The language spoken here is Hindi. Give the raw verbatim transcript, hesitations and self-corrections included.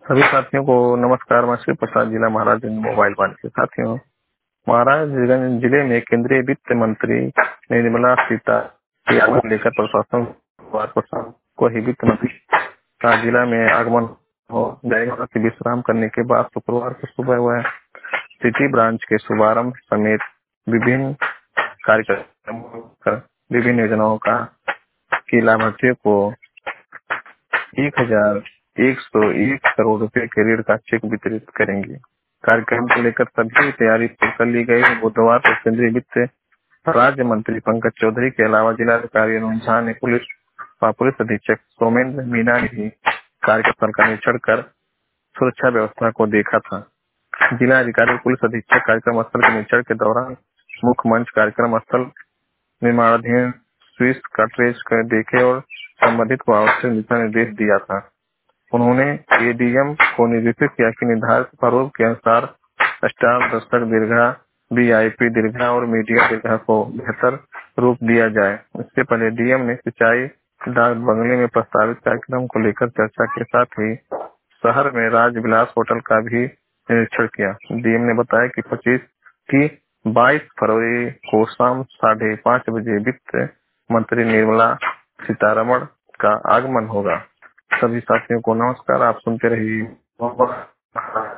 सभी साथियों को नमस्कार। मैं श्री प्रसाद, जिला महाराजगंज मोबाइल वाले के साथियों। महाराजगंज जिले में केंद्रीय वित्त मंत्री निर्मला सीतारमण को लेकर प्रशासन प्रशासन को ही वित्त मंत्री का जिला में आगमन हो जाएगा। विश्राम करने के बाद शुक्रवार को सुबह वह सिटी ब्रांच के शुभारंभ समेत विभिन्न कार्यक्रमों कर विभिन्न योजनाओं का की लाभार्थियों को एक हजार एक सौ एक करोड़ रुपए के ऋण का चेक वितरित करेंगे। कार्यक्रम को लेकर सभी तैयारी पूरी कर ली गई है। बुधवार को केंद्रीय वित्त राज्य मंत्री पंकज चौधरी के अलावा जिलाधिकारी अनुज झा ने पुलिस व पुलिस अधीक्षक सोमेंद्र मीना ने भी कार्यक्रम का निरीक्षण कर सुरक्षा व्यवस्था को देखा था। जिला अधिकारी पुलिस अधीक्षक कार्यक्रम स्थल के निरीक्षण के दौरान मुख्य मंच कार्यक्रम स्थल निर्माणाधीन स्विस कटरेज कर देखे और संबंधित को आवश्यक दिशा निर्देश दिया था। उन्होंने एडीएम को निर्देशित किया कि निर्धारित प्रारूप के अनुसार स्टार दर्शक दीर्घा, वीआईपी दीर्घा और मीडिया दीर्घा को बेहतर रूप दिया जाए। इससे पहले डीएम ने सिंचाई डाक बंगले में प्रस्तावित कार्यक्रम को लेकर चर्चा के साथ ही शहर में राजविलास होटल का भी निरीक्षण किया। डीएम ने बताया कि पच्चीस की बाईस फरवरी को शाम साढ़े पाँच बजे वित्त मंत्री निर्मला सीतारमण का आगमन होगा। सभी साथियों को नमस्कार। आप सुनते रहिए।